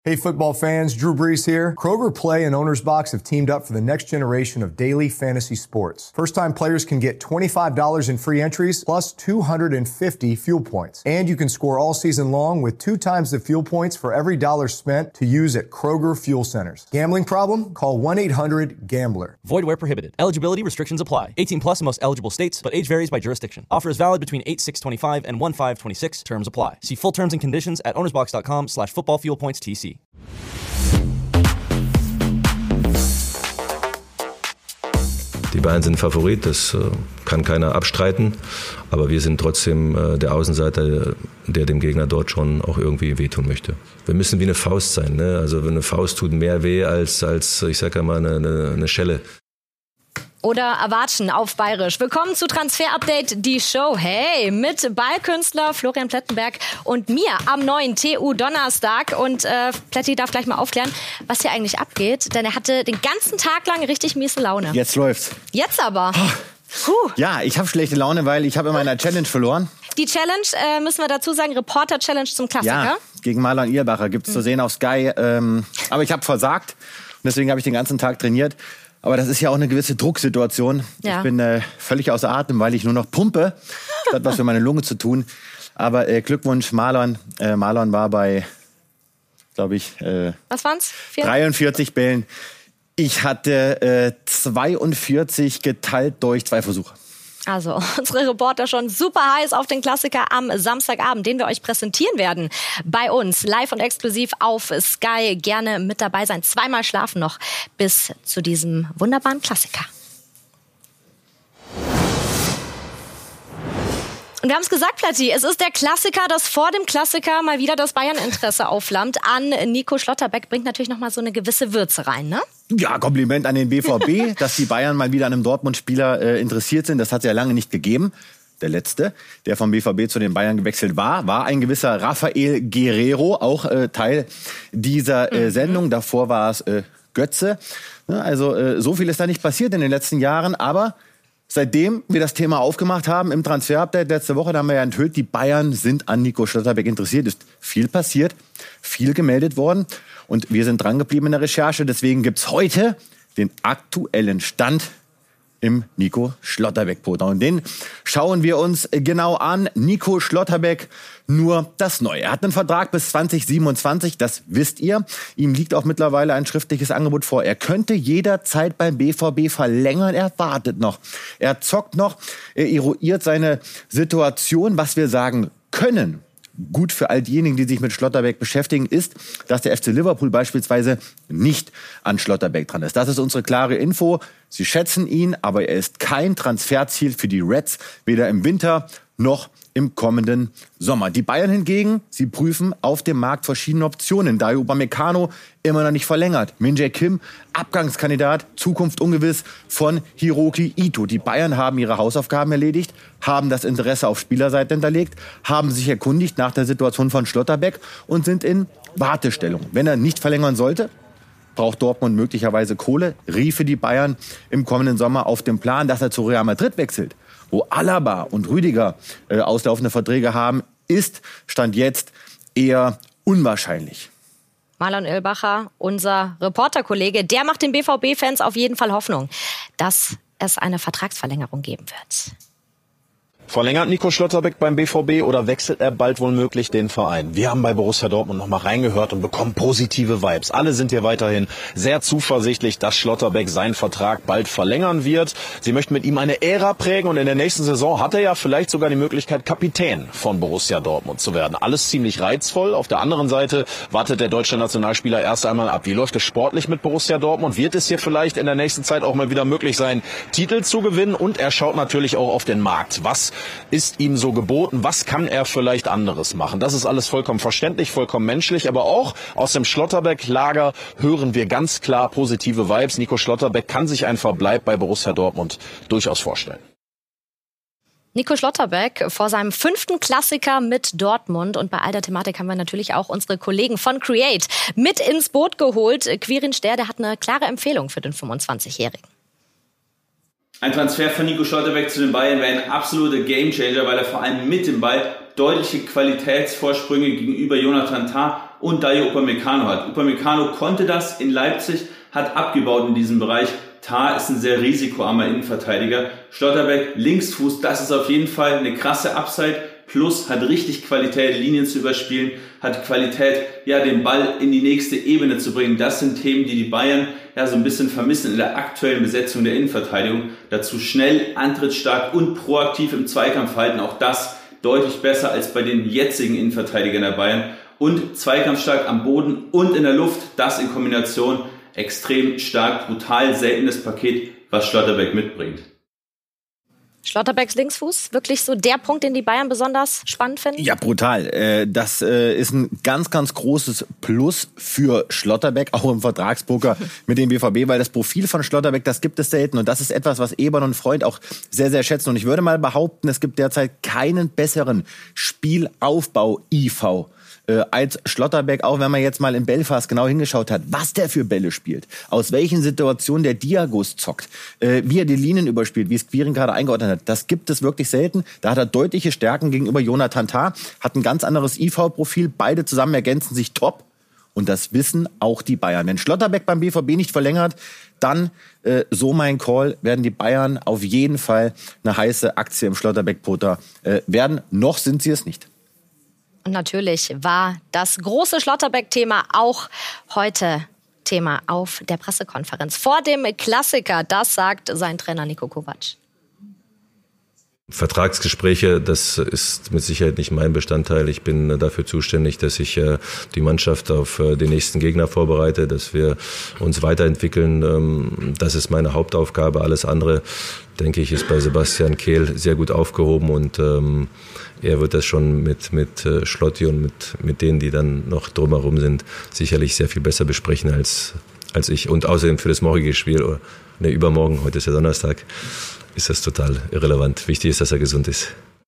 Hey football fans, Drew Brees here. Kroger Play and Owner's Box have teamed up for the next generation of daily fantasy sports. First-time players can get $25 in free entries plus 250 fuel points. And you can score all season long with 2 times the fuel points for every dollar spent to use at Kroger Fuel Centers. Gambling problem? Call 1-800-GAMBLER. Void where prohibited. Eligibility restrictions apply. 18 plus in most eligible states, but age varies by jurisdiction. Offer is valid between 8/6/25 and 1/5/26. Terms apply. See full terms and conditions at ownersbox.com/footballfuelpoints-TC. Die Bayern sind Favorit, das kann keiner abstreiten. Aber wir sind trotzdem der Außenseiter, der dem Gegner dort schon auch irgendwie wehtun möchte. Wir müssen wie eine Faust sein, ne? Also eine Faust tut mehr weh als ich sag ja mal, eine Schelle. Oder Erwatschen auf Bayerisch. Willkommen zu Transfer Update, die Show. Hey, mit Ballkünstler Florian Plettenberg und mir am neuen TU Donnerstag. Und Pletti darf gleich mal aufklären, was hier eigentlich abgeht. Denn er hatte den ganzen Tag lang richtig miese Laune. Jetzt läuft's. Jetzt aber. Ja, ich habe schlechte Laune, weil ich habe in meiner Challenge verloren. Die Challenge, müssen wir dazu sagen, Reporter-Challenge zum Klassiker. Ja, gegen Marlon Irlbacher gibt's zu sehen auf Sky. Aber ich habe versagt und deswegen habe ich den ganzen Tag trainiert. Aber das ist ja auch eine gewisse Drucksituation. Ja. Ich bin völlig außer Atem, weil ich nur noch pumpe. Das hat was für meine Lunge zu tun. Aber Glückwunsch, Marlon. Marlon war bei, glaube ich, was waren's? 43 Bällen. Ich hatte 42 geteilt durch 2 Versuche. Also unsere Reporter schon super heiß auf den Klassiker am Samstagabend, den wir euch präsentieren werden. Bei uns live und exklusiv auf Sky. Gerne mit dabei sein. 2-mal schlafen noch bis zu diesem wunderbaren Klassiker. Und wir haben es gesagt, Platti, es ist der Klassiker, dass vor dem Klassiker mal wieder das Bayern-Interesse aufflammt an Nico Schlotterbeck. Bringt natürlich noch mal so eine gewisse Würze rein, ne? Ja, Kompliment an den BVB, dass die Bayern mal wieder an einem Dortmund-Spieler interessiert sind. Das hat es ja lange nicht gegeben. Der letzte, der vom BVB zu den Bayern gewechselt war ein gewisser Rafael Guerreiro, auch Teil dieser Sendung. Davor war es Götze. Also so viel ist da nicht passiert in den letzten Jahren, aber seitdem wir das Thema aufgemacht haben im Transfer-Update letzte Woche, da haben wir ja enthüllt, die Bayern sind an Nico Schlotterbeck interessiert. Ist viel passiert, viel gemeldet worden und wir sind dran geblieben in der Recherche. Deswegen gibt's heute den aktuellen Stand im Nico Schlotterbeck-Portal. Und den schauen wir uns genau an. Nico Schlotterbeck, nur das Neue. Er hat einen Vertrag bis 2027, das wisst ihr. Ihm liegt auch mittlerweile ein schriftliches Angebot vor. Er könnte jederzeit beim BVB verlängern. Er wartet noch. Er zockt noch. Er eruiert seine Situation. Was wir sagen können, gut für all diejenigen, die sich mit Schlotterbeck beschäftigen, ist, dass der FC Liverpool beispielsweise nicht an Schlotterbeck dran ist. Das ist unsere klare Info. Sie schätzen ihn, aber er ist kein Transferziel für die Reds, weder im Winter noch im kommenden Sommer. Die Bayern hingegen, sie prüfen auf dem Markt verschiedene Optionen. Dayo Upamecano immer noch nicht verlängert. Min-Jae Kim, Abgangskandidat, Zukunft ungewiss von Hiroki Ito. Die Bayern haben ihre Hausaufgaben erledigt, haben das Interesse auf Spielerseite hinterlegt, haben sich erkundigt nach der Situation von Schlotterbeck und sind in Wartestellung. Wenn er nicht verlängern sollte, braucht Dortmund möglicherweise Kohle, riefe die Bayern im kommenden Sommer auf den Plan, dass er zu Real Madrid wechselt, wo Alaba und Rüdiger auslaufende Verträge haben, ist Stand jetzt eher unwahrscheinlich. Marlon Irlbacher, unser Reporterkollege, der macht den BVB-Fans auf jeden Fall Hoffnung, dass es eine Vertragsverlängerung geben wird. Verlängert Nico Schlotterbeck beim BVB oder wechselt er bald womöglich den Verein? Wir haben bei Borussia Dortmund noch mal reingehört und bekommen positive Vibes. Alle sind hier weiterhin sehr zuversichtlich, dass Schlotterbeck seinen Vertrag bald verlängern wird. Sie möchten mit ihm eine Ära prägen und in der nächsten Saison hat er ja vielleicht sogar die Möglichkeit, Kapitän von Borussia Dortmund zu werden. Alles ziemlich reizvoll. Auf der anderen Seite wartet der deutsche Nationalspieler erst einmal ab. Wie läuft es sportlich mit Borussia Dortmund? Wird es hier vielleicht in der nächsten Zeit auch mal wieder möglich sein, Titel zu gewinnen? Und er schaut natürlich auch auf den Markt. Was ist ihm so geboten? Was kann er vielleicht anderes machen? Das ist alles vollkommen verständlich, vollkommen menschlich. Aber auch aus dem Schlotterbeck-Lager hören wir ganz klar positive Vibes. Nico Schlotterbeck kann sich einen Verbleib bei Borussia Dortmund durchaus vorstellen. Nico Schlotterbeck vor seinem 5. Klassiker mit Dortmund. Und bei all der Thematik haben wir natürlich auch unsere Kollegen von Create mit ins Boot geholt. Quirin Ster, der hat eine klare Empfehlung für den 25-Jährigen. Ein Transfer von Nico Schlotterbeck zu den Bayern wäre ein absoluter Gamechanger, weil er vor allem mit dem Ball deutliche Qualitätsvorsprünge gegenüber Jonathan Tah und Dayot Upamecano hat. Upamecano konnte das in Leipzig, hat abgebaut in diesem Bereich. Tah ist ein sehr risikoarmer Innenverteidiger. Schlotterbeck, Linksfuß, das ist auf jeden Fall eine krasse Upside. Plus hat richtig Qualität, Linien zu überspielen, hat Qualität, ja, den Ball in die nächste Ebene zu bringen. Das sind Themen, die Bayern ja so ein bisschen vermissen in der aktuellen Besetzung der Innenverteidigung. Dazu schnell, antrittsstark und proaktiv im Zweikampf halten. Auch das deutlich besser als bei den jetzigen Innenverteidigern der Bayern. Und zweikampfstark am Boden und in der Luft. Das in Kombination extrem stark, brutal seltenes Paket, was Schlotterbeck mitbringt. Schlotterbecks Linksfuß, wirklich so der Punkt, den die Bayern besonders spannend finden? Ja, brutal. Das ist ein ganz, ganz großes Plus für Schlotterbeck, auch im Vertragspoker mit dem BVB, weil das Profil von Schlotterbeck, das gibt es selten. Und das ist etwas, was Eberl und Freund auch sehr, sehr schätzen. Und ich würde mal behaupten, es gibt derzeit keinen besseren Spielaufbau-IV als Schlotterbeck, auch wenn man jetzt mal in Belfast genau hingeschaut hat, was der für Bälle spielt, aus welchen Situationen der Diagos zockt, wie er die Linien überspielt, wie es Quirin gerade eingeordnet hat. Das gibt es wirklich selten. Da hat er deutliche Stärken gegenüber Jonathan Tah, hat ein ganz anderes IV-Profil. Beide zusammen ergänzen sich top. Und das wissen auch die Bayern. Wenn Schlotterbeck beim BVB nicht verlängert, dann, so mein Call, werden die Bayern auf jeden Fall eine heiße Aktie im Schlotterbeck-Potter werden. Noch sind sie es nicht. Und natürlich war das große Schlotterbeck-Thema auch heute Thema auf der Pressekonferenz. Vor dem Klassiker, das sagt sein Trainer Niko Kovac. Vertragsgespräche, das ist mit Sicherheit nicht mein Bestandteil. Ich bin dafür zuständig, dass ich die Mannschaft auf den nächsten Gegner vorbereite, dass wir uns weiterentwickeln. Das ist meine Hauptaufgabe. Alles andere, denke ich, ist bei Sebastian Kehl sehr gut aufgehoben und er wird das schon mit Schlotti und mit denen, die dann noch drumherum sind, sicherlich sehr viel besser besprechen als ich. Und außerdem für das morgige Spiel, oder übermorgen, heute ist ja Donnerstag, ist das total irrelevant. Wichtig ist, dass er gesund ist.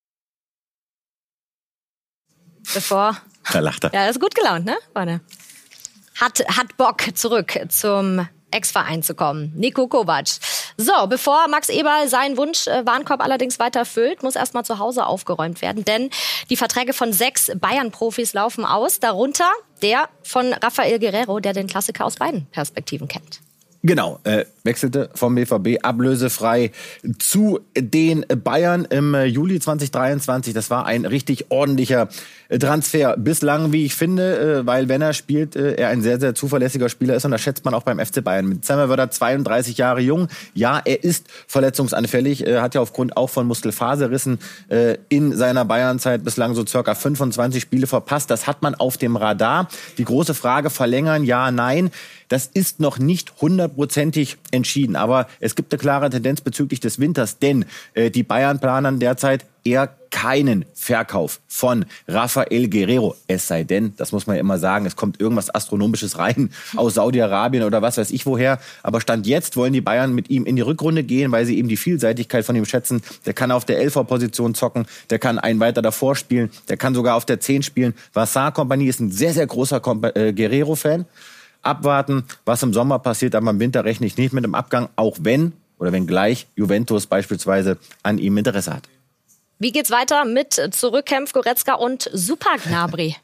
Da lacht er. Ja, ist gut gelaunt, ne, Freunde? Hat Bock, zurück zum Ex-Verein zu kommen. Niko Kovac. So, bevor Max Eberl seinen Wunsch-Warenkorb allerdings weiter füllt, muss erstmal zu Hause aufgeräumt werden. Denn die Verträge von 6 Bayern-Profis laufen aus. Darunter der von Rafael Guerreiro, der den Klassiker aus beiden Perspektiven kennt. Genau, wechselte vom BVB ablösefrei zu den Bayern im Juli 2023. Das war ein richtig ordentlicher Transfer bislang, wie ich finde, weil wenn er spielt, er ein sehr, sehr zuverlässiger Spieler ist und das schätzt man auch beim FC Bayern. Mit Zemmerwörder 32 Jahre jung. Ja, er ist verletzungsanfällig, hat ja aufgrund auch von Muskelfaserrissen in seiner Bayernzeit bislang so circa 25 Spiele verpasst. Das hat man auf dem Radar. Die große Frage, verlängern, ja, nein. Das ist noch nicht 100%ig entschieden, aber es gibt eine klare Tendenz bezüglich des Winters, denn die Bayern planen derzeit eher keinen Verkauf von Rafael Guerreiro. Es sei denn, das muss man ja immer sagen, es kommt irgendwas Astronomisches rein aus Saudi-Arabien oder was weiß ich woher. Aber Stand jetzt wollen die Bayern mit ihm in die Rückrunde gehen, weil sie eben die Vielseitigkeit von ihm schätzen. Der kann auf der 11er-Position zocken, der kann einen weiter davor spielen, der kann sogar auf der 10 spielen. Vassar-Kompanie ist ein sehr, sehr großer Guerreiro-Fan. Abwarten, was im Sommer passiert, aber im Winter rechne ich nicht mit dem Abgang, auch wenn oder wenn gleich Juventus beispielsweise an ihm Interesse hat. Wie geht's weiter mit Zurückkämpf, Goretzka und Super Gnabry?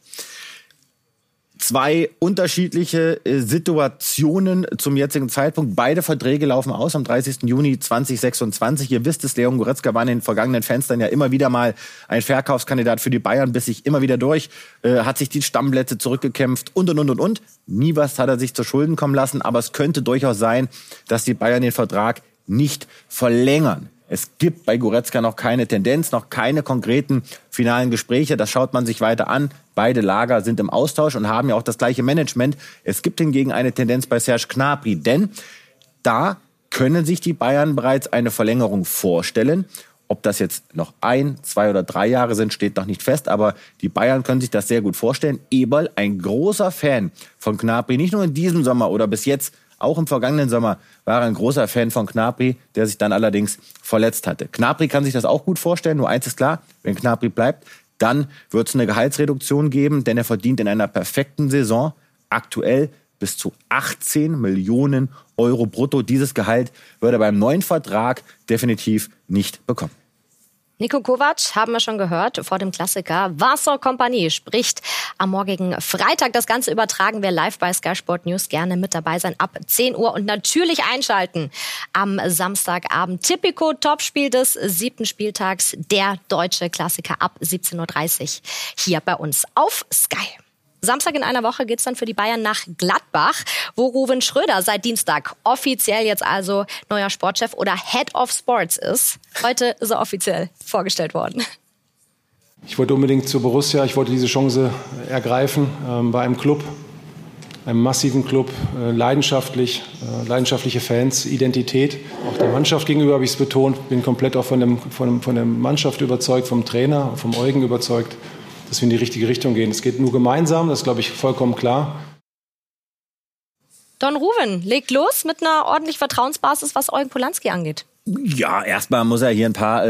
2 unterschiedliche Situationen zum jetzigen Zeitpunkt. Beide Verträge laufen aus am 30. Juni 2026. Ihr wisst es, Leon Goretzka war in den vergangenen Fenstern ja immer wieder mal ein Verkaufskandidat für die Bayern, biss sich immer wieder durch, hat sich die Stammplätze zurückgekämpft und. Nie was hat er sich zu Schulden kommen lassen, aber es könnte durchaus sein, dass die Bayern den Vertrag nicht verlängern. Es gibt bei Goretzka noch keine Tendenz, noch keine konkreten finalen Gespräche. Das schaut man sich weiter an. Beide Lager sind im Austausch und haben ja auch das gleiche Management. Es gibt hingegen eine Tendenz bei Serge Gnabry, denn da können sich die Bayern bereits eine Verlängerung vorstellen. Ob das jetzt noch 1, 2 oder 3 Jahre sind, steht noch nicht fest, aber die Bayern können sich das sehr gut vorstellen. Eberl, ein großer Fan von Gnabry, nicht nur in diesem Sommer oder bis jetzt, auch im vergangenen Sommer war er ein großer Fan von Gnabry, der sich dann allerdings verletzt hatte. Gnabry kann sich das auch gut vorstellen, nur eins ist klar, wenn Gnabry bleibt, dann wird es eine Gehaltsreduktion geben, denn er verdient in einer perfekten Saison aktuell bis zu 18 Millionen Euro brutto. Dieses Gehalt wird er beim neuen Vertrag definitiv nicht bekommen. Niko Kovac, haben wir schon gehört, vor dem Klassiker Vincent Kompany spricht am morgigen Freitag. Das Ganze übertragen wir live bei Sky Sport News. Gerne mit dabei sein ab 10 Uhr und natürlich einschalten am Samstagabend. Tipico Topspiel des 7. Spieltags, der deutsche Klassiker ab 17.30 Uhr hier bei uns auf Sky. Samstag in einer Woche geht's dann für die Bayern nach Gladbach, wo Ruven Schröder seit Dienstag offiziell jetzt also neuer Sportchef oder Head of Sports ist. Heute ist er offiziell vorgestellt worden. Ich wollte unbedingt zu Borussia, ich wollte diese Chance ergreifen bei einem Club, einem massiven Club, leidenschaftliche Fans, Identität. Auch der Mannschaft gegenüber habe ich es betont, bin komplett auch von der Mannschaft überzeugt, vom Trainer, vom Eugen überzeugt, dass wir in die richtige Richtung gehen. Es geht nur gemeinsam, das ist, glaube ich, vollkommen klar. Don Ruven legt los mit einer ordentlichen Vertrauensbasis, was Eugen Polanski angeht. Ja, erstmal muss er hier ein paar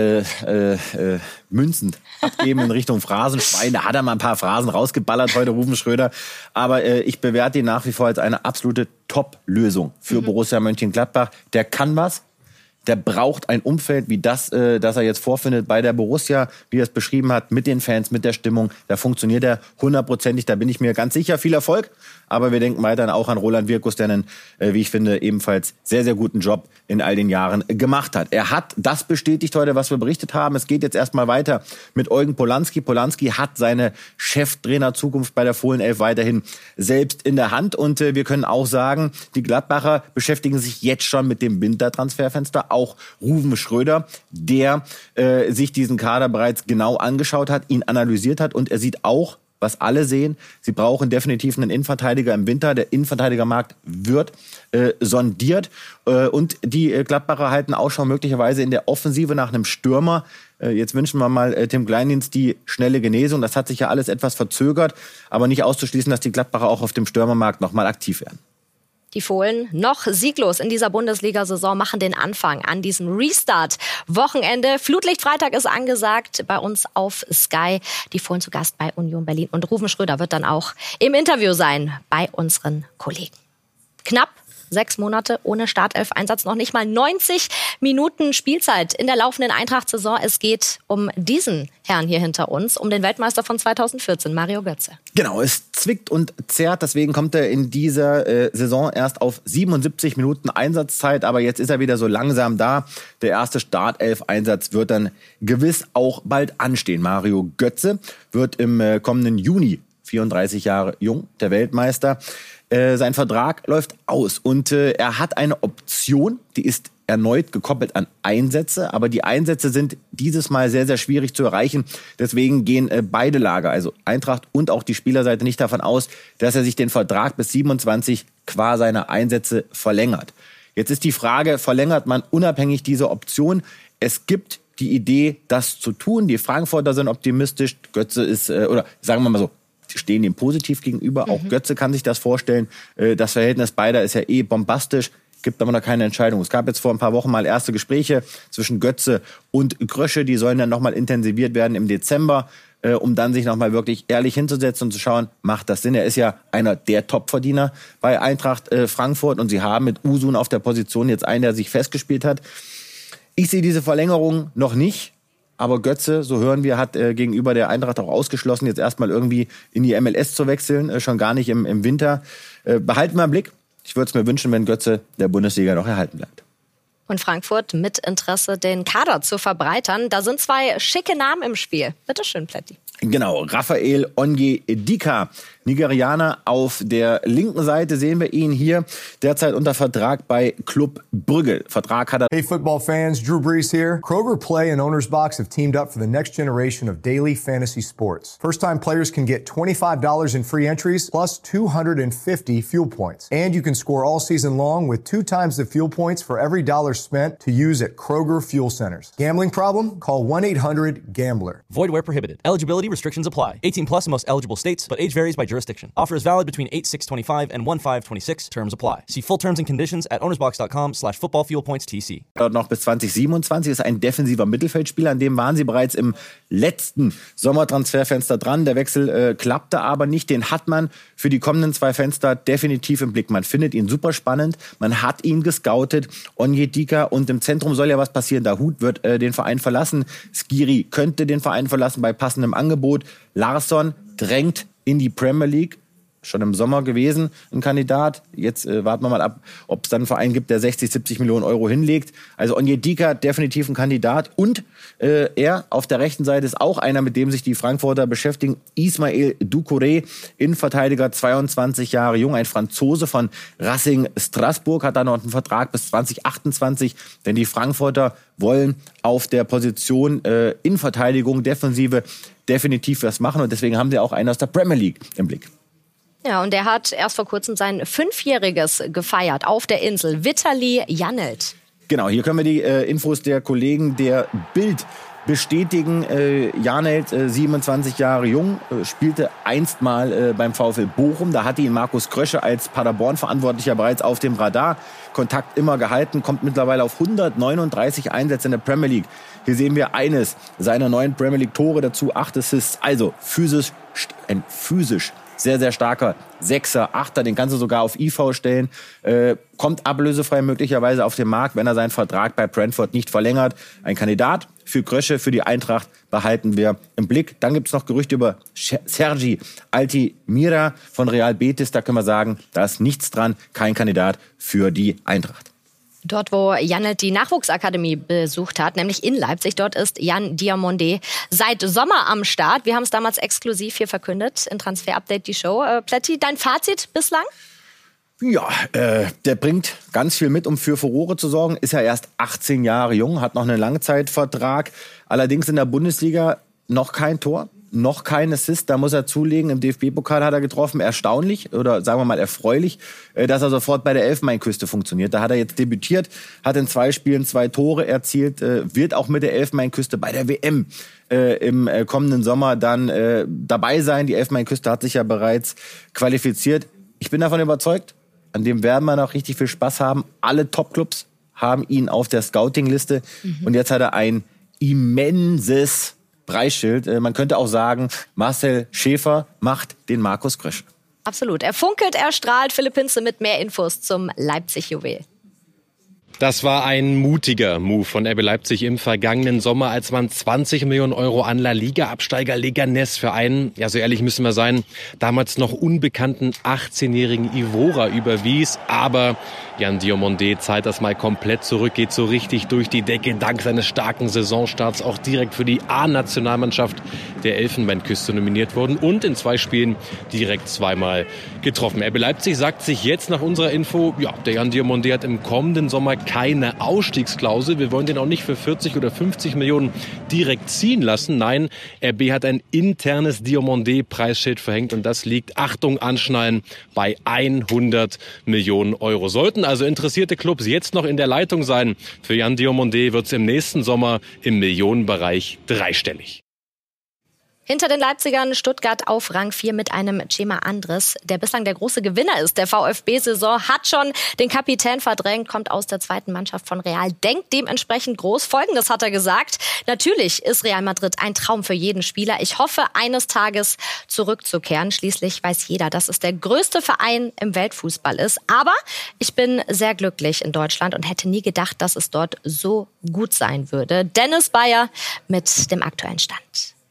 Münzen abgeben in Richtung Phrasenschwein. Da hat er mal ein paar Phrasen rausgeballert heute, Ruven Schröder. Aber ich bewerte ihn nach wie vor als eine absolute Top-Lösung für Borussia Mönchengladbach. Der kann was. Der braucht ein Umfeld wie das er jetzt vorfindet bei der Borussia, wie er es beschrieben hat, mit den Fans, mit der Stimmung. Da funktioniert er 100%. Da bin ich mir ganz sicher. Viel Erfolg. Aber wir denken weiterhin auch an Roland Wirkus, der einen, wie ich finde, ebenfalls sehr, sehr guten Job in all den Jahren gemacht hat. Er hat das bestätigt heute, was wir berichtet haben. Es geht jetzt erstmal weiter mit Eugen Polanski. Polanski hat seine Cheftrainer-Zukunft bei der Fohlenelf weiterhin selbst in der Hand. Und wir können auch sagen, die Gladbacher beschäftigen sich jetzt schon mit dem Wintertransferfenster. Auch Ruven Schröder, der sich diesen Kader bereits genau angeschaut hat, ihn analysiert hat. Und er sieht auch, was alle sehen, sie brauchen definitiv einen Innenverteidiger im Winter. Der Innenverteidigermarkt wird sondiert. Und die Gladbacher halten Ausschau möglicherweise in der Offensive nach einem Stürmer. Jetzt wünschen wir mal Tim Kleindienst die schnelle Genesung. Das hat sich ja alles etwas verzögert. Aber nicht auszuschließen, dass die Gladbacher auch auf dem Stürmermarkt nochmal aktiv werden. Die Fohlen, noch sieglos in dieser Bundesliga-Saison, machen den Anfang an diesem Restart-Wochenende. Flutlichtfreitag ist angesagt bei uns auf Sky. Die Fohlen zu Gast bei Union Berlin. Und Ruven Schröder wird dann auch im Interview sein bei unseren Kollegen. Knapp 6 Monate ohne Startelf-Einsatz, noch nicht mal 90 Minuten Spielzeit in der laufenden Eintracht-Saison. Es geht um diesen Herrn hier hinter uns, um den Weltmeister von 2014, Mario Götze. Genau, es zwickt und zerrt, deswegen kommt er in dieser Saison erst auf 77 Minuten Einsatzzeit, aber jetzt ist er wieder so langsam da. Der erste Startelf-Einsatz wird dann gewiss auch bald anstehen. Mario Götze wird im kommenden Juni 34 Jahre jung, der Weltmeister. Sein Vertrag läuft aus und er hat eine Option, die ist erneut gekoppelt an Einsätze, aber die Einsätze sind dieses Mal sehr, sehr schwierig zu erreichen. Deswegen gehen beide Lager, also Eintracht und auch die Spielerseite, nicht davon aus, dass er sich den Vertrag bis 27 qua seiner Einsätze verlängert. Jetzt ist die Frage, verlängert man unabhängig diese Option? Es gibt die Idee, das zu tun. Die Frankfurter sind optimistisch. Götze ist, oder sagen wir mal so, stehen ihm positiv gegenüber. Auch Götze kann sich das vorstellen. Das Verhältnis beider ist ja bombastisch, gibt aber noch keine Entscheidung. Es gab jetzt vor ein paar Wochen mal erste Gespräche zwischen Götze und Krösche. Die sollen dann nochmal intensiviert werden im Dezember, um dann sich nochmal wirklich ehrlich hinzusetzen und zu schauen, macht das Sinn? Er ist ja einer der Topverdiener bei Eintracht Frankfurt und sie haben mit Usun auf der Position jetzt einen, der sich festgespielt hat. Ich sehe diese Verlängerung noch nicht. Aber Götze, so hören wir, hat gegenüber der Eintracht auch ausgeschlossen, jetzt erstmal irgendwie in die MLS zu wechseln, schon gar nicht im Winter. Behalten wir im Blick. Ich würde es mir wünschen, wenn Götze der Bundesliga noch erhalten bleibt. Und Frankfurt mit Interesse, den Kader zu verbreitern. Da sind 2 schicke Namen im Spiel. Bitte schön, Plätti. Genau, Raphael Onyedika, Nigerianer. Auf der linken Seite sehen wir ihn hier, derzeit unter Vertrag bei Club Brügge. Vertrag hat er. Hey football fans, Drew Brees here. Kroger Play and Owner's Box have teamed up for the next generation of daily fantasy sports. First-time players can get $25 in free entries plus 250 fuel points. And you can score all season long with 2 times the fuel points for every dollar spent to use at Kroger Fuel Centers. Gambling problem? Call 1-800-GAMBLER. Void where prohibited. Eligibility restrictions apply. 18 plus in most eligible states, but age varies by jurisdiction. Offer is valid between 8/6/25 and 1/5/26. Terms apply. See full terms and conditions at ownersbox.com/footballfuelpoints.tc. Noch bis 2027 ist ein defensiver Mittelfeldspieler, an dem waren sie bereits im letzten Sommertransferfenster dran. Der Wechsel klappte aber nicht. Den hat man für die kommenden 2 Fenster definitiv im Blick. Man findet ihn super spannend. Man hat ihn gescoutet. Onyedika, und im Zentrum soll ja was passieren. Dahoud wird den Verein verlassen. Skiri könnte den Verein verlassen bei passendem Angebot. Larsson drängt in die Premier League. Schon im Sommer gewesen, ein Kandidat. Jetzt warten wir mal ab, ob es dann einen Verein gibt, der 60, 70 Millionen Euro hinlegt. Also Onyedika definitiv ein Kandidat. Und er auf der rechten Seite ist auch einer, mit dem sich die Frankfurter beschäftigen. Ismail Doucouré, Innenverteidiger, 22 Jahre jung, ein Franzose von Racing Strasbourg, hat da noch einen Vertrag bis 2028. Denn die Frankfurter wollen auf der Position Innenverteidigung, Defensive definitiv was machen. Und deswegen haben sie auch einen aus der Premier League im Blick. Ja, und er hat erst vor kurzem sein 5-Jähriges gefeiert auf der Insel. Vitali Janelt. Genau, hier können wir die Infos der Kollegen der Bild bestätigen. Janelt, 27 Jahre jung, spielte einst mal beim VfL Bochum. Da hatte ihn Markus Krösche als Paderborn-Verantwortlicher bereits auf dem Radar. Kontakt immer gehalten, kommt mittlerweile auf 139 Einsätze in der Premier League. Hier sehen wir eines seiner 9 Premier League-Tore, dazu 8 Assists. Also physisch sehr, sehr starker 6er, 8er, den kannst du sogar auf IV stellen. Kommt ablösefrei möglicherweise auf den Markt, wenn er seinen Vertrag bei Brentford nicht verlängert. Ein Kandidat für Krösche, für die Eintracht behalten wir im Blick. Dann gibt es noch Gerüchte über Sergi Altimira von Real Betis. Da können wir sagen, da ist nichts dran, kein Kandidat für die Eintracht. Dort, wo Janelt die Nachwuchsakademie besucht hat, nämlich in Leipzig, dort ist Yann Diomandé seit Sommer am Start. Wir haben es damals exklusiv hier verkündet in Transfer Update, die Show. Plätti, dein Fazit bislang? Ja, der bringt ganz viel mit, um für Furore zu sorgen. Ist ja erst 18 Jahre jung, hat noch einen Langzeitvertrag. Allerdings in der Bundesliga noch kein Tor. Noch kein Assist, da muss er zulegen. Im DFB-Pokal hat er getroffen. Erstaunlich oder sagen wir mal erfreulich, dass er sofort bei der Elfenbeinküste funktioniert. Da hat er jetzt debütiert, hat in 2 Spielen 2 Tore erzielt, wird auch mit der Elfenbeinküste bei der WM im kommenden Sommer dann dabei sein. Die Elfenbeinküste hat sich ja bereits qualifiziert. Ich bin davon überzeugt, an dem werden wir noch richtig viel Spaß haben. Alle Top-Clubs haben ihn auf der Scouting-Liste. Und jetzt hat er ein immenses Preisschild. Man könnte auch sagen, Marcel Schäfer macht den Markus Krösche. Absolut. Er funkelt, er strahlt. Philipp Hinze mit mehr Infos zum Leipzig-Juwel. Das war ein mutiger Move von RB Leipzig im vergangenen Sommer, als man 20 Millionen Euro an La Liga-Absteiger Leganés für einen, ja so ehrlich müssen wir sein, damals noch unbekannten 18-jährigen Ivora überwies. Aber Yann Diomandé zahlt das mal komplett zurück, geht so richtig durch die Decke, dank seines starken Saisonstarts auch direkt für die A-Nationalmannschaft der Elfenbeinküste nominiert worden und in 2 Spielen direkt 2-mal getroffen. RB Leipzig sagt sich jetzt nach unserer Info, ja, der Yann Diomandé hat im kommenden Sommer keine Ausstiegsklausel. Wir wollen den auch nicht für 40 oder 50 Millionen direkt ziehen lassen. Nein, RB hat ein internes Diomandé-Preisschild verhängt und das liegt, Achtung, anschnallen, bei 100 Millionen Euro. Sollten also interessierte Clubs jetzt noch in der Leitung sein, für Yann Diomandé wird es im nächsten Sommer im Millionenbereich dreistellig. Hinter den Leipzigern Stuttgart auf Rang 4 mit einem Cema Andres, der bislang der große Gewinner ist. Der VfB-Saison hat schon den Kapitän verdrängt, kommt aus der 2. Mannschaft von Real, denkt dementsprechend groß. Folgendes hat er gesagt: Natürlich ist Real Madrid ein Traum für jeden Spieler. Ich hoffe, eines Tages zurückzukehren. Schließlich weiß jeder, dass es der größte Verein im Weltfußball ist. Aber ich bin sehr glücklich in Deutschland und hätte nie gedacht, dass es dort so gut sein würde. Dennis Bayer mit dem aktuellen Stand.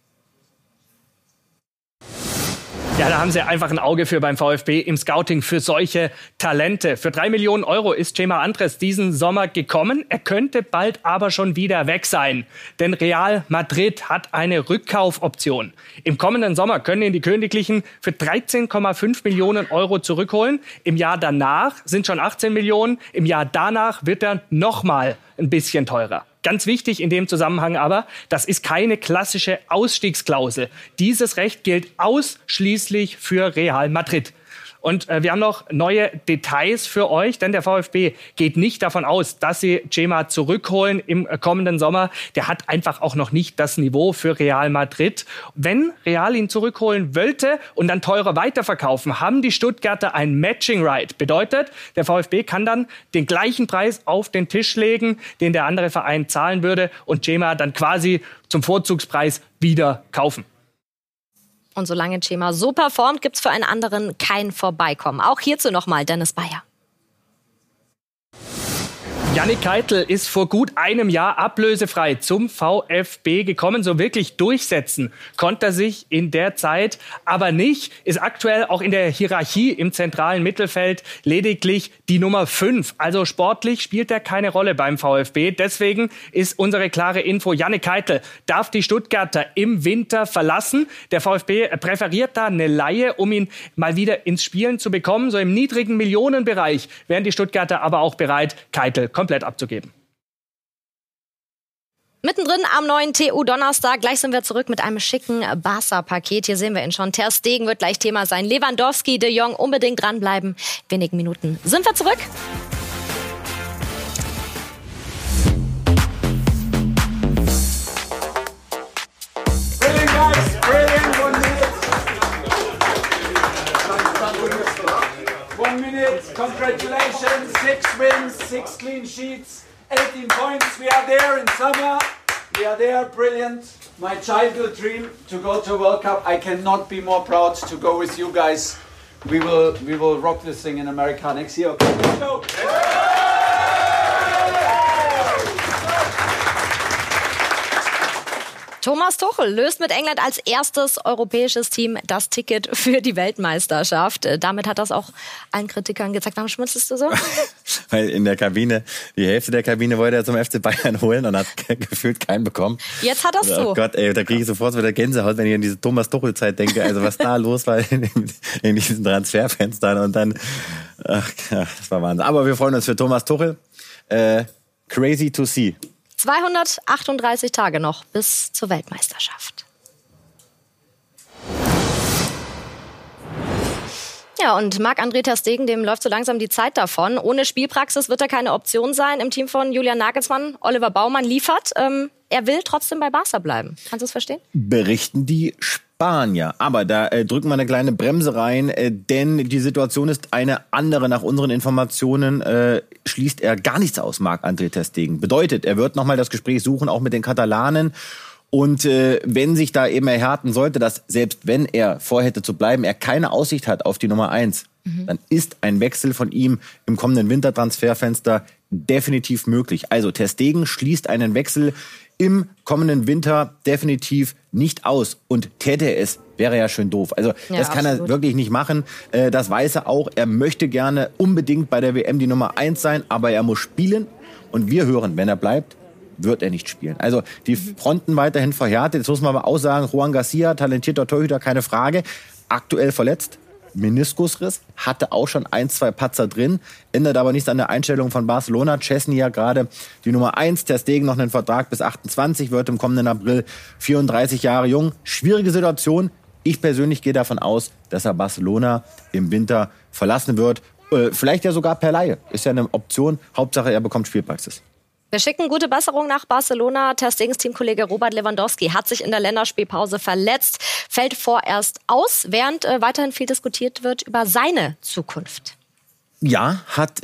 Ja, da haben sie einfach ein Auge für beim VfB im Scouting für solche Talente. Für 3 Millionen Euro ist Cema Andres diesen Sommer gekommen. Er könnte bald aber schon wieder weg sein. Denn Real Madrid hat eine Rückkaufoption. Im kommenden Sommer können ihn die Königlichen für 13,5 Millionen Euro zurückholen. Im Jahr danach sind schon 18 Millionen. Im Jahr danach wird er nochmal ein bisschen teurer. Ganz wichtig in dem Zusammenhang aber, das ist keine klassische Ausstiegsklausel. Dieses Recht gilt ausschließlich für Real Madrid. Und wir haben noch neue Details für euch, denn der VfB geht nicht davon aus, dass sie Djema zurückholen im kommenden Sommer. Der hat einfach auch noch nicht das Niveau für Real Madrid. Wenn Real ihn zurückholen wollte und dann teurer weiterverkaufen, haben die Stuttgarter ein Matching Right. Bedeutet, der VfB kann dann den gleichen Preis auf den Tisch legen, den der andere Verein zahlen würde und Djema dann quasi zum Vorzugspreis wieder kaufen. Und solange Djema so performt, gibt's für einen anderen kein Vorbeikommen. Auch hierzu nochmal Dennis Bayer. Yannick Keitel ist vor gut einem Jahr ablösefrei zum VfB gekommen. So wirklich durchsetzen konnte er sich in der Zeit aber nicht. Ist aktuell auch in der Hierarchie im zentralen Mittelfeld lediglich die Nummer 5. Also sportlich spielt er keine Rolle beim VfB. Deswegen ist unsere klare Info, Yannick Keitel darf die Stuttgarter im Winter verlassen. Der VfB präferiert da eine Leihe, um ihn mal wieder ins Spielen zu bekommen. So im niedrigen Millionenbereich wären die Stuttgarter aber auch bereit, Keitel komplett abzugeben. Mittendrin am neuen TU-Donnerstag. Gleich sind wir zurück mit einem schicken Barca-Paket. Hier sehen wir ihn schon. Ter Stegen wird gleich Thema sein. Lewandowski, De Jong, unbedingt dranbleiben. Wenigen Minuten sind wir zurück. Brilliant, guys. Brilliant. 1 minute. Congratulations. 6 wins, 6 clean sheets, 18 points. We are there in summer. We are there. Brilliant. My childhood dream to go to World Cup. I cannot be more proud to go with you guys. We will rock this thing in America next year. Okay, let's go. Thomas Tuchel löst mit England als erstes europäisches Team das Ticket für die Weltmeisterschaft. Damit hat das auch allen Kritikern gezeigt. Warum schmunzelst du so? Weil in der Kabine, die Hälfte der Kabine wollte er zum FC Bayern holen und hat gefühlt keinen bekommen. Jetzt hat er es so. Oh Gott, ey, da kriege ich sofort wieder Gänsehaut, wenn ich an diese Thomas Tuchel-Zeit denke. Also was da los war in diesen Transferfenstern und dann, ach, das war Wahnsinn. Aber wir freuen uns für Thomas Tuchel. Crazy to see. 238 Tage noch bis zur Weltmeisterschaft. Ja, und Marc-André ter Stegen, dem läuft so langsam die Zeit davon. Ohne Spielpraxis wird er keine Option sein im Team von Julian Nagelsmann. Oliver Baumann liefert. Er will trotzdem bei Barca bleiben. Kannst du es verstehen? Berichten die Spanier. Aber da drücken wir eine kleine Bremse rein, denn die Situation ist eine andere. Nach unseren Informationen schließt er gar nichts aus, Marc-André ter Stegen. Bedeutet, er wird nochmal das Gespräch suchen, auch mit den Katalanen. Und wenn sich da eben erhärten sollte, dass selbst wenn er vorhätte zu bleiben, er keine Aussicht hat auf die Nummer 1, dann ist ein Wechsel von ihm im kommenden Wintertransferfenster definitiv möglich. Also ter Stegen schließt einen Wechsel im kommenden Winter definitiv nicht aus. Und täte er es, wäre ja schön doof. Also das kann er wirklich nicht machen. Das weiß er auch. Er möchte gerne unbedingt bei der WM die Nummer 1 sein, aber er muss spielen. Und wir hören, wenn er bleibt, wird er nicht spielen. Also die Fronten weiterhin verhärtet. Jetzt muss man aber auch sagen, Juan Garcia, talentierter Torhüter, keine Frage. Aktuell verletzt. Meniskusriss, hatte auch schon 1, 2 Patzer drin, ändert aber nichts an der Einstellung von Barcelona. Chesney ja gerade die Nummer 1, ter Stegen noch einen Vertrag bis 28, wird im kommenden April 34 Jahre jung. Schwierige Situation. Ich persönlich gehe davon aus, dass er Barcelona im Winter verlassen wird. Vielleicht ja sogar per Leihe. Ist ja eine Option. Hauptsache, er bekommt Spielpraxis. Wir schicken gute Besserung nach Barcelona. Ter Stegens Teamkollege Robert Lewandowski hat sich in der Länderspielpause verletzt, fällt vorerst aus, während weiterhin viel diskutiert wird über seine Zukunft. Ja, hat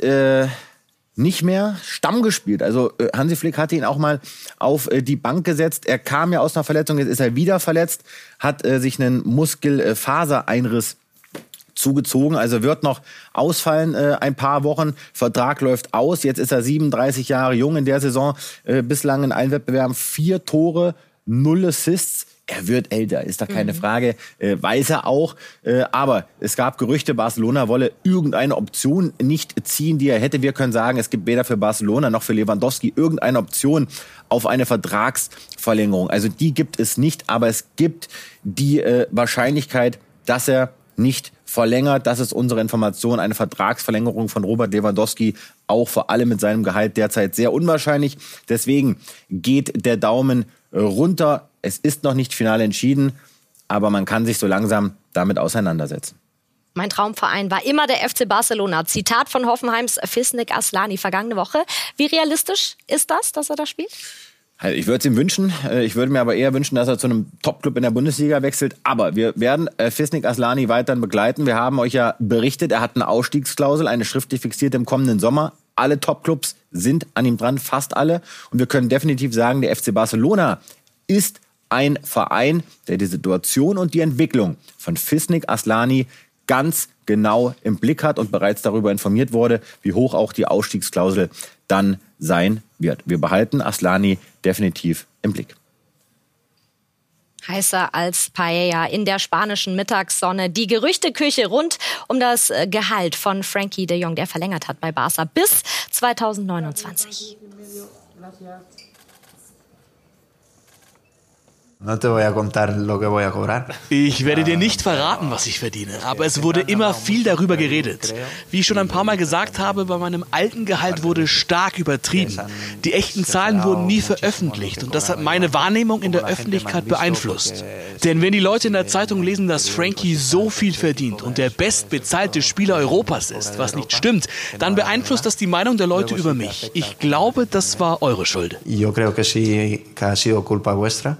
nicht mehr Stamm gespielt. Also Hansi Flick hatte ihn auch mal auf die Bank gesetzt. Er kam ja aus einer Verletzung, jetzt ist er wieder verletzt, hat sich einen Muskelfasereinriss zugezogen, also wird noch ausfallen ein paar Wochen. Vertrag läuft aus, jetzt ist er 37 Jahre jung in der Saison, bislang in allen Wettbewerben 4 Tore, 0 Assists. Er wird älter, ist da keine Frage, weiß er auch. Aber es gab Gerüchte, Barcelona wolle irgendeine Option nicht ziehen, die er hätte. Wir können sagen, es gibt weder für Barcelona noch für Lewandowski irgendeine Option auf eine Vertragsverlängerung. Also die gibt es nicht, aber es gibt die Wahrscheinlichkeit, dass er nicht verlängert. Das ist unsere Information. Eine Vertragsverlängerung von Robert Lewandowski, auch vor allem mit seinem Gehalt derzeit sehr unwahrscheinlich. Deswegen geht der Daumen runter. Es ist noch nicht final entschieden, aber man kann sich so langsam damit auseinandersetzen. Mein Traumverein war immer der FC Barcelona. Zitat von Hoffenheims Fisnik Aslani vergangene Woche. Wie realistisch ist das, dass er da spielt? Ich würde es ihm wünschen. Ich würde mir aber eher wünschen, dass er zu einem Top-Club in der Bundesliga wechselt. Aber wir werden Fisnik Aslani weiterhin begleiten. Wir haben euch ja berichtet, er hat eine Ausstiegsklausel, eine schriftlich fixierte im kommenden Sommer. Alle Top-Clubs sind an ihm dran, fast alle. Und wir können definitiv sagen, der FC Barcelona ist ein Verein, der die Situation und die Entwicklung von Fisnik Aslani ganz genau im Blick hat und bereits darüber informiert wurde, wie hoch auch die Ausstiegsklausel dann sein wird. Wir behalten Aslani definitiv im Blick. Heißer als Paella in der spanischen Mittagssonne. Die Gerüchteküche rund um das Gehalt von Frankie de Jong, der verlängert hat bei Barca bis 2029. Ich werde dir nicht verraten, was ich verdiene, aber es wurde immer viel darüber geredet. Wie ich schon ein paar Mal gesagt habe, bei meinem alten Gehalt wurde stark übertrieben. Die echten Zahlen wurden nie veröffentlicht und das hat meine Wahrnehmung in der Öffentlichkeit beeinflusst. Denn wenn die Leute in der Zeitung lesen, dass Frankie so viel verdient und der bestbezahlte Spieler Europas ist, was nicht stimmt, dann beeinflusst das die Meinung der Leute über mich. Ich glaube, das war eure Schuld. Yo creo que sí, que ha sido culpa vuestra.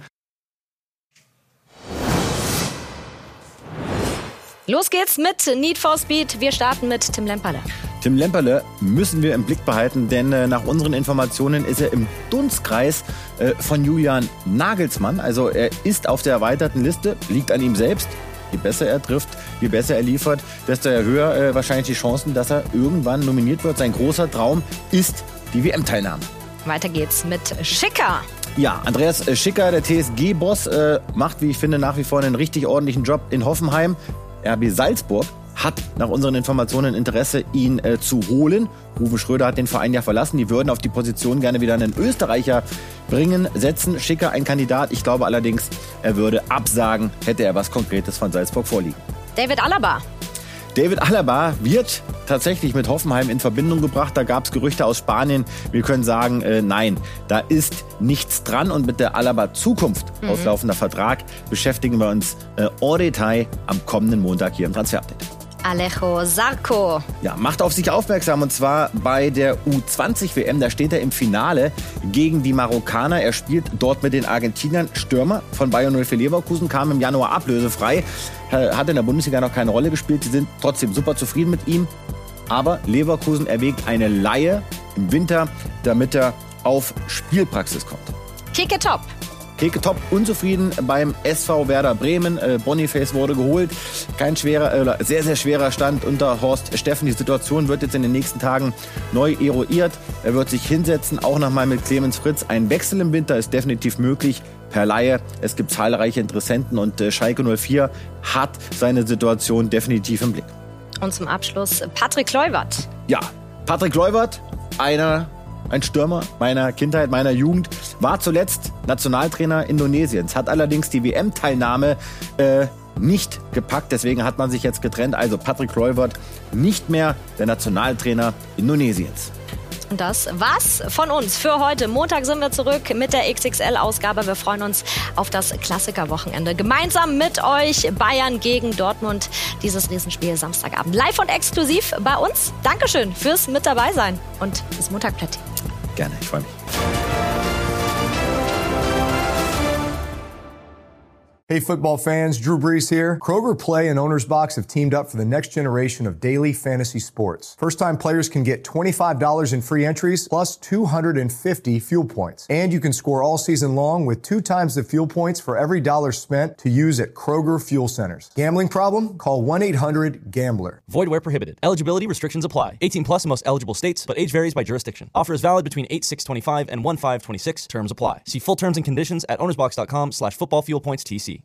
Los geht's mit Need for Speed. Wir starten mit Tim Lemperle. Tim Lemperle müssen wir im Blick behalten, denn nach unseren Informationen ist er im Dunstkreis von Julian Nagelsmann. Also er ist auf der erweiterten Liste, liegt an ihm selbst. Je besser er trifft, je besser er liefert, desto höher wahrscheinlich die Chancen, dass er irgendwann nominiert wird. Sein großer Traum ist die WM-Teilnahme. Weiter geht's mit Schicker. Ja, Andreas Schicker, der TSG-Boss, macht, wie ich finde, nach wie vor einen richtig ordentlichen Job in Hoffenheim. RB Salzburg hat nach unseren Informationen Interesse, ihn zu holen. Ruven Schröder hat den Verein ja verlassen. Die würden auf die Position gerne wieder einen Österreicher bringen, setzen. Schicker ein Kandidat. Ich glaube allerdings, er würde absagen, hätte er was Konkretes von Salzburg vorliegen. David Alaba. David Alaba wird tatsächlich mit Hoffenheim in Verbindung gebracht. Da gab es Gerüchte aus Spanien. Wir können sagen, nein, da ist nichts dran. Und mit der Alaba-Zukunft, auslaufender Vertrag, beschäftigen wir uns en Detail am kommenden Montag hier im Transfer-Update. Alejo Zarco. Ja, macht auf sich aufmerksam und zwar bei der U20-WM. Da steht er im Finale gegen die Marokkaner. Er spielt dort mit den Argentiniern. Stürmer von Bayern 04 Leverkusen, kam im Januar ablösefrei. Hat in der Bundesliga noch keine Rolle gespielt. Sie sind trotzdem super zufrieden mit ihm. Aber Leverkusen erwägt eine Leihe im Winter, damit er auf Spielpraxis kommt. Kicke Top. Keke Top unzufrieden beim SV Werder Bremen. Boniface wurde geholt. Kein schwerer, sehr, sehr schwerer Stand unter Horst Steffen. Die Situation wird jetzt in den nächsten Tagen neu eruiert. Er wird sich hinsetzen, auch nochmal mit Clemens Fritz. Ein Wechsel im Winter ist definitiv möglich per Leihe. Es gibt zahlreiche Interessenten und Schalke 04 hat seine Situation definitiv im Blick. Und zum Abschluss Patrick Kluivert. Ja, Patrick Kluivert, ein Stürmer meiner Kindheit, meiner Jugend, war zuletzt Nationaltrainer Indonesiens, hat allerdings die WM-Teilnahme nicht gepackt, deswegen hat man sich jetzt getrennt. Also Patrick Kluivert nicht mehr der Nationaltrainer Indonesiens. Und das war's von uns für heute. Montag sind wir zurück mit der XXL-Ausgabe. Wir freuen uns auf das Klassikerwochenende. Gemeinsam mit euch Bayern gegen Dortmund. Dieses Riesenspiel Samstagabend. Live und exklusiv bei uns. Dankeschön fürs mit dabei sein. Und bis Montag, Plätti. Gerne, ich freue mich. Hey football fans, Drew Brees here. Kroger Play and Owner's Box have teamed up for the next generation of daily fantasy sports. First-time players can get $25 in free entries plus 250 fuel points. And you can score all season long with 2 times the fuel points for every dollar spent to use at Kroger Fuel Centers. Gambling problem? Call 1-800-GAMBLER. Void where prohibited. Eligibility restrictions apply. 18 plus in most eligible states, but age varies by jurisdiction. Offer is valid between 8/6/25 and 1/5/26. Terms apply. See full terms and conditions at ownersbox.com/footballfuelpointstc.